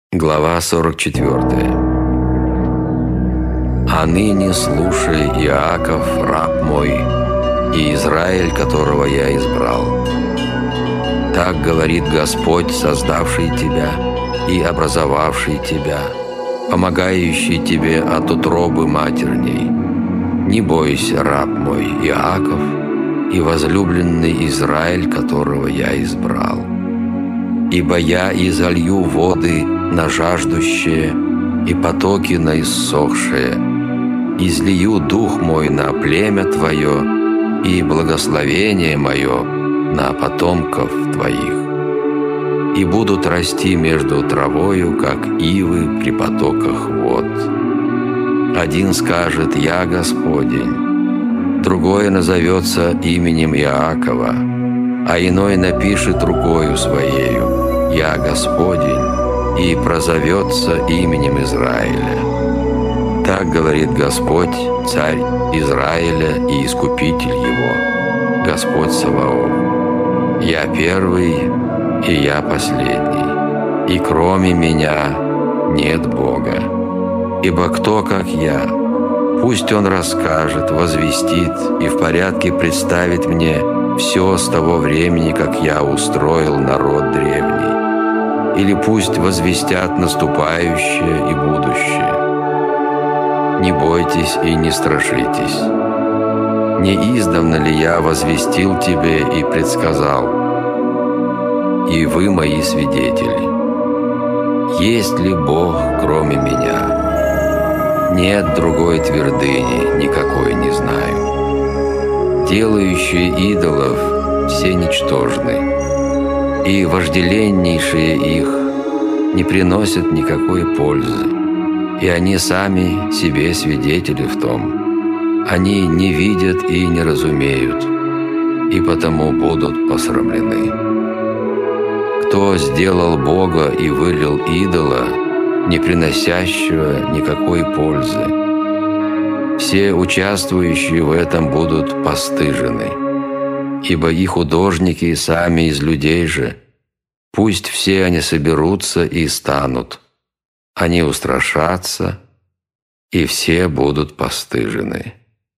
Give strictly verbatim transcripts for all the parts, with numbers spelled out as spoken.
Глава сорок четвёртая. «А ныне слушай, Иаков, раб мой, и Израиль, которого я избрал. Так говорит Господь, создавший тебя и образовавший тебя, помогающий тебе от утробы матерней. Не бойся, раб мой, Иаков, и возлюбленный Израиль, которого я избрал. Ибо я изолью воды на жаждущее и потоки на иссохшее, излию дух мой на племя твое и благословение мое на потомков твоих. И будут расти между травою, как ивы при потоках вод. Один скажет: «Я Господень», другое назовется именем Иакова, а иной напишет рукою своею: «Я Господень», и прозовется именем Израиля. Так говорит Господь, Царь Израиля и Искупитель его, Господь Саваоф: «Я первый, и я последний, и кроме меня нет Бога. Ибо кто, как я? Пусть он расскажет, возвестит и в порядке представит мне все с того времени, как я устроил народ древний. Или пусть возвестят наступающее и будущее. Не бойтесь и не страшитесь. Не издавна ли я возвестил тебе и предсказал? И вы мои свидетели. Есть ли Бог, кроме меня? Нет другой твердыни, никакой не знаю. Делающие идолов все ничтожны, и вожделеннейшие их не приносят никакой пользы, и они сами себе свидетели в том. Они не видят и не разумеют, и потому будут посрамлены. Кто сделал Бога и вылил идола, не приносящего никакой пользы? Все участвующие в этом будут постыжены. Ибо и художники сами из людей же, пусть все они соберутся и станут. Они устрашатся, и все будут постыжены.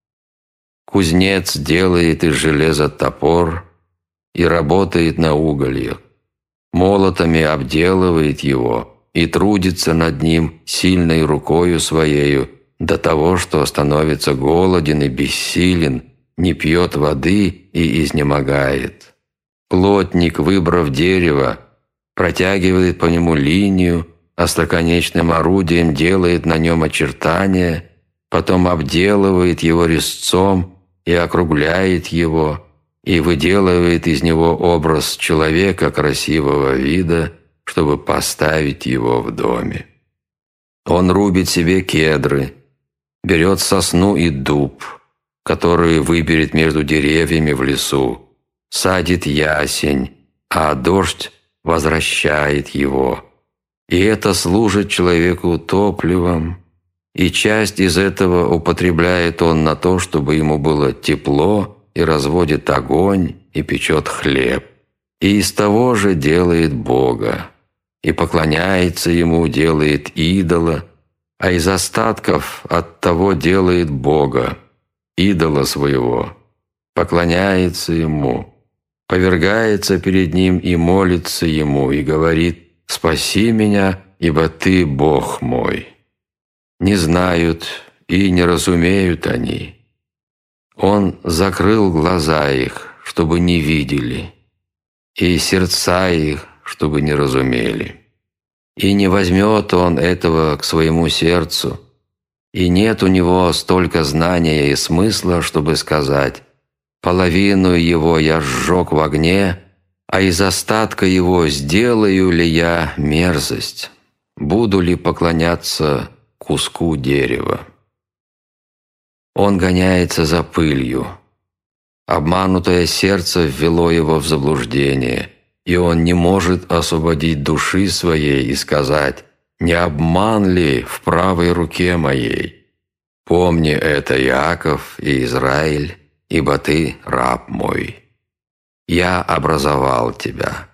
Кузнец делает из железа топор и работает на угольях, молотами обделывает его и трудится над ним сильной рукою своею до того, что становится голоден и бессилен, не пьет воды и изнемогает. Плотник, выбрав дерево, протягивает по нему линию, остроконечным орудием делает на нем очертания, потом обделывает его резцом и округляет его, и выделывает из него образ человека красивого вида, чтобы поставить его в доме. Он рубит себе кедры, берет сосну и дуб, который выберет между деревьями в лесу, садит ясень, а дождь возвращает его. И это служит человеку топливом, и часть из этого употребляет он на то, чтобы ему было тепло, и разводит огонь, и печет хлеб. И из того же делает Бога, и поклоняется ему, делает идола, а из остатков от того делает Бога, идола своего, поклоняется ему, повергается перед ним и молится ему, и говорит: «Спаси меня, ибо ты Бог мой». Не знают и не разумеют они. Он закрыл глаза их, чтобы не видели, и сердца их, чтобы не разумели. И не возьмет он этого к своему сердцу, и нет у него столько знания и смысла, чтобы сказать: «Половину его я сжег в огне, а из остатка его сделаю ли я мерзость? Буду ли поклоняться куску дерева?» Он гоняется за пылью. Обманутое сердце ввело его в заблуждение, и он не может освободить души своей и сказать: «Не обман ли в правой руке моей?» Помни это, Иаков и Израиль, ибо ты раб мой. Я образовал тебя,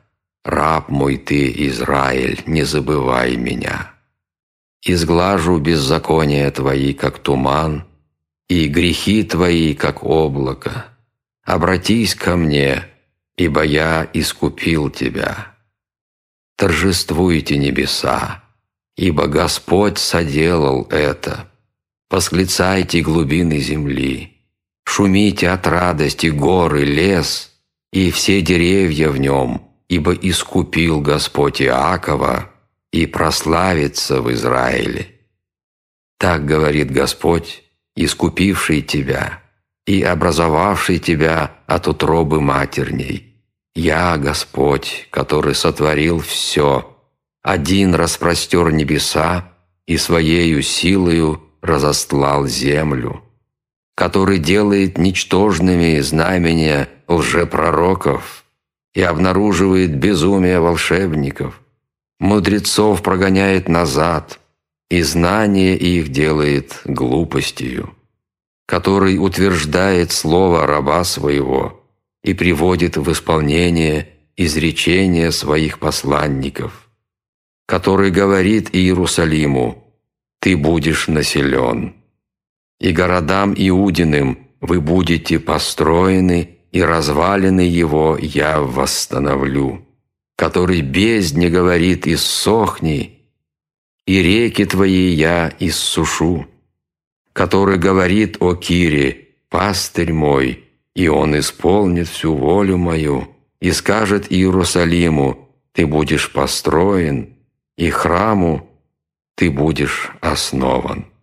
раб мой ты, Израиль, не забывай меня. Изглажу беззакония твои, как туман, и грехи твои, как облако. Обратись ко мне, ибо я искупил тебя. Торжествуйте небеса, ибо Господь соделал это. Восклицайте глубины земли, шумите от радости горы, лес и все деревья в нем, ибо искупил Господь Иакова и прославится в Израиле. Так говорит Господь, искупивший тебя и образовавший тебя от утробы матерней. Я, Господь, который сотворил все, один распростер небеса и своею силою разостлал землю, который делает ничтожными знамения лжепророков и обнаруживает безумие волшебников, мудрецов прогоняет назад, и знание их делает глупостью, который утверждает слово раба своего и приводит в исполнение изречения своих посланников, который говорит Иерусалиму: «Ты будешь населен», и городам Иудиным вы будете построены, и развалины его я восстановлю, который бездне говорит: «Иссохни», и реки твои я иссушу, который говорит о Кире: «Пастырь мой», и он исполнит всю волю мою, и скажет Иерусалиму: «Ты будешь построен», и храму: «Ты будешь основан».